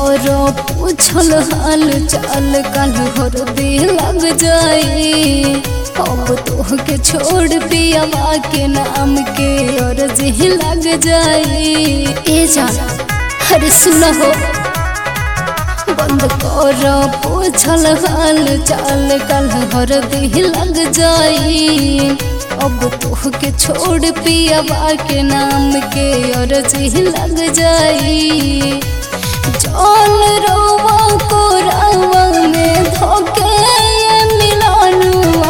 करो पूछल हाल चाल कल हरदी लग जाई। अब तोहके छोड़ पियावा के नाम के अर्जी लग जाई। ए जान अरे सुना हो, बंद करो पूछल हाल चाल कल हरदी लग जाई। अब तोहके छोड़ पियावा के नाम के अर्जी लग जाई। चल रोवा को रावा में धोके मिलानुआ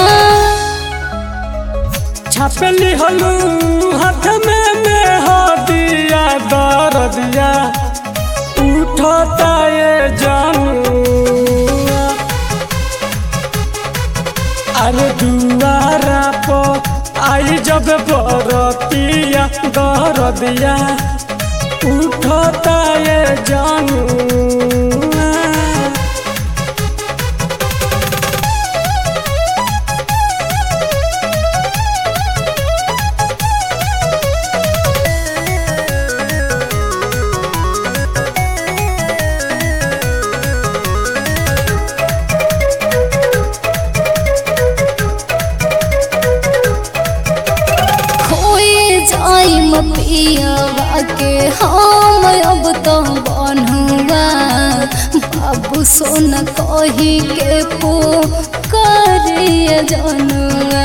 छापेली हलू हाथ में हो दिया दर दिया उठता ये जानू। अरे दुआरा पो आई जब बरतिया दर दिया उठता ये जानू। पियावा के हम अब तो बनुआ बाबू सोना कही के पुकारिए जनुआ।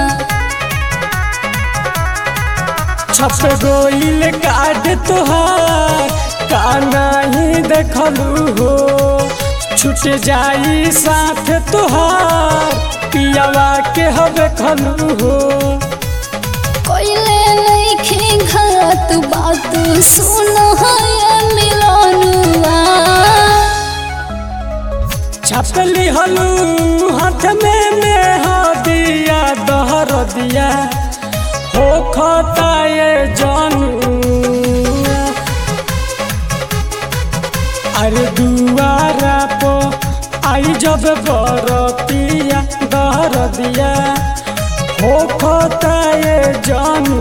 छप गोइल काट तोहार का नहीं देखलू हो। छूट जाई साथ तोहार पियावा के हवे खलू हो। कोइले नहीं घात बात सुनो है मिलानुआ छपली हलू हाथ में हो दिया दहर दिया हो खता ये जानू। अरे दुआरा पो आई जब बरतिया दहर दिया हो खता ये जानू।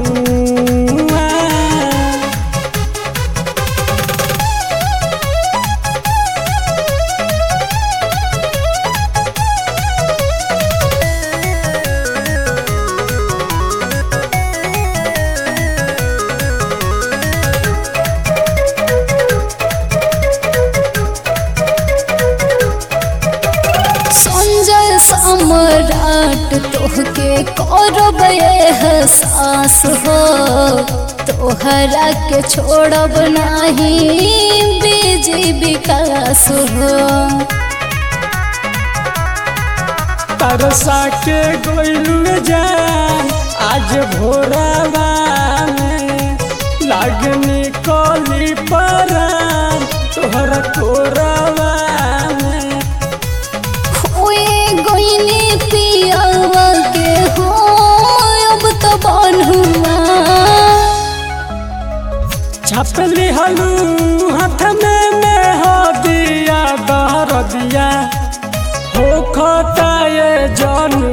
सम्राट तोहके करब एहसास हो। तोहरा के छोड़ब नहीं बीजी विकास हो। तरसा के गोइलू जान आज भोरवा में लागनी कली परान तोहरा कोरवा में। गोइनी पियावा के हो अब तो बनुआ छपली हलू हाथ में हो दिया दहर दिया हो खता ये जानू।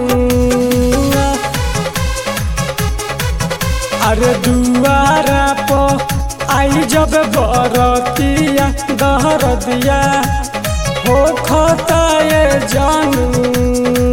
अरे दुआरा पो आई जब बरतिया दहर दिया हो खता ये जानू।